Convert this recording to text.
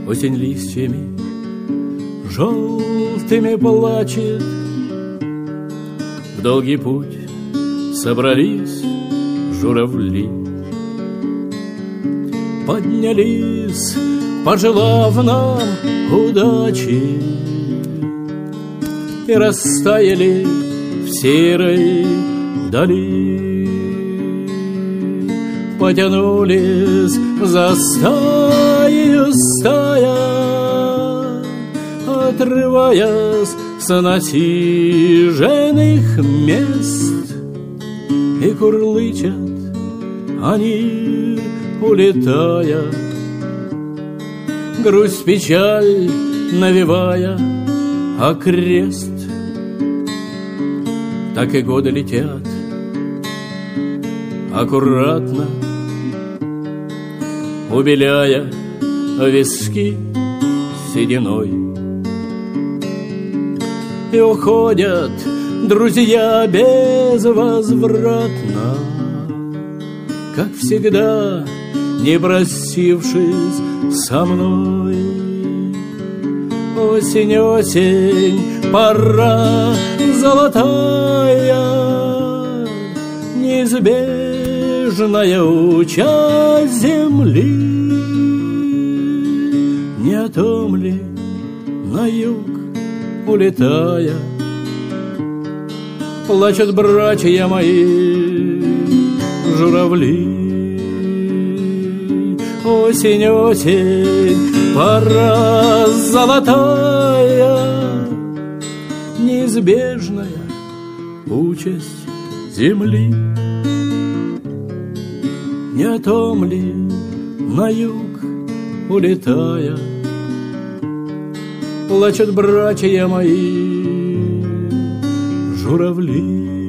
Осень листьями желтыми плачет. В долгий путь собрались журавли, поднялись, пожелав нам удачи, и растаяли в серой дали. Потянулись за стаей стая, отрываясь с насиженных мест, и курлычат они, улетая, грусть, печаль навевая окрест. Так и годы летят аккуратно, убеляя виски сединой. И уходят друзья безвозвратно, как всегда, не простившись со мной. Осень, осень, пора золотая, неизбежная участь земли. Не о том ли на юг улетая плачут братья мои журавли? Осень, осень, пора золотая, неизбежная участь земли. Не о том ли на юг улетая плачут братья мои журавли?